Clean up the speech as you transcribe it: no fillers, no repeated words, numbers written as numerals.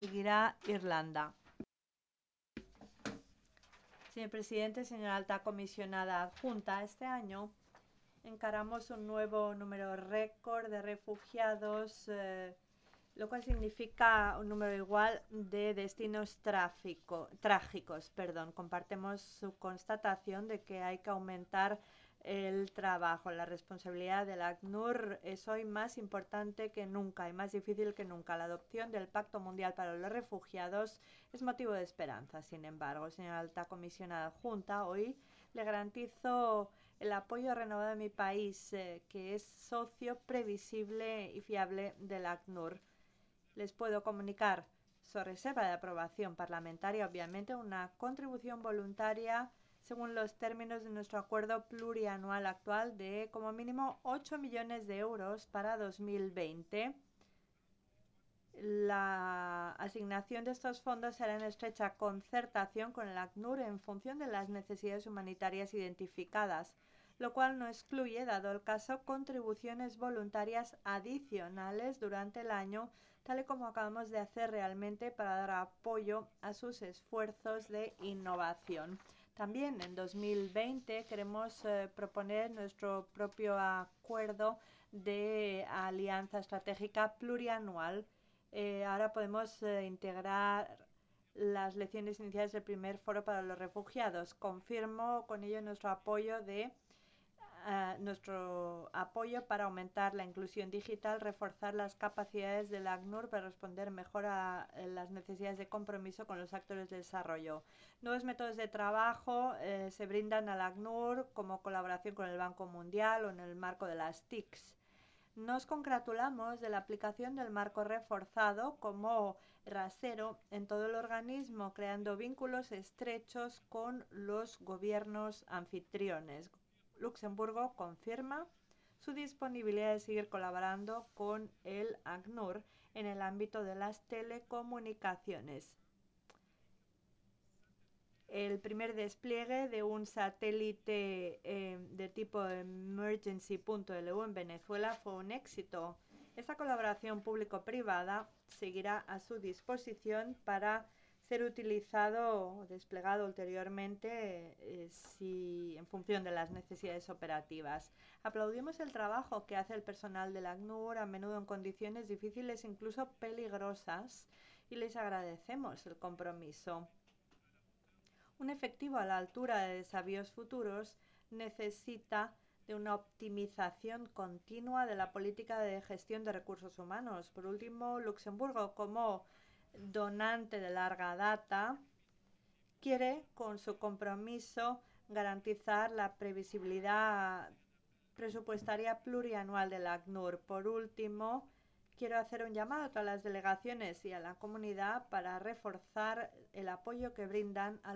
Seguirá Irlanda. Señor presidente, señora alta comisionada adjunta, este año encaramos un nuevo número récord de refugiados, lo cual significa un número igual de destinos trágicos. Compartimos su constatación de que hay que aumentar el trabajo. La responsabilidad del ACNUR es hoy más importante que nunca y más difícil que nunca. La adopción del Pacto Mundial para los Refugiados es motivo de esperanza. Sin embargo, señora alta comisionada adjunta, hoy le garantizo el apoyo renovado de mi país, que es socio previsible y fiable del ACNUR. Les puedo comunicar, su reserva de aprobación parlamentaria, obviamente, una contribución voluntaria según los términos de nuestro acuerdo plurianual actual de como mínimo 8 millones de euros para 2020. La asignación de estos fondos será en estrecha concertación con el ACNUR en función de las necesidades humanitarias identificadas, lo cual no excluye, dado el caso, contribuciones voluntarias adicionales durante el año, tal y como acabamos de hacer realmente para dar apoyo a sus esfuerzos de innovación. También en 2020 queremos proponer nuestro propio acuerdo de alianza estratégica plurianual. Ahora podemos integrar las lecciones iniciales del primer foro para los refugiados. Confirmo con ello nuestro apoyo para aumentar la inclusión digital, reforzar las capacidades del ACNUR para responder mejor a las necesidades de compromiso con los actores de desarrollo. Nuevos métodos de trabajo se brindan al ACNUR como colaboración con el Banco Mundial o en el marco de las TICs. Nos congratulamos de la aplicación del marco reforzado como rasero en todo el organismo, creando vínculos estrechos con los gobiernos anfitriones. Luxemburgo confirma su disponibilidad de seguir colaborando con el ACNUR en el ámbito de las telecomunicaciones. El primer despliegue de un satélite de tipo Emergency.lu en Venezuela fue un éxito. Esta colaboración público-privada seguirá a su disposición para ser utilizado o desplegado ulteriormente en función de las necesidades operativas. Aplaudimos el trabajo que hace el personal del ACNUR, a menudo en condiciones difíciles, incluso peligrosas, y les agradecemos el compromiso. Un efectivo a la altura de desafíos futuros necesita de una optimización continua de la política de gestión de recursos humanos. Por último, Luxemburgo, como donante de larga data, quiere, con su compromiso, garantizar la previsibilidad presupuestaria plurianual del ACNUR. Por último, quiero hacer un llamado a todas las delegaciones y a la comunidad para reforzar el apoyo que brindan a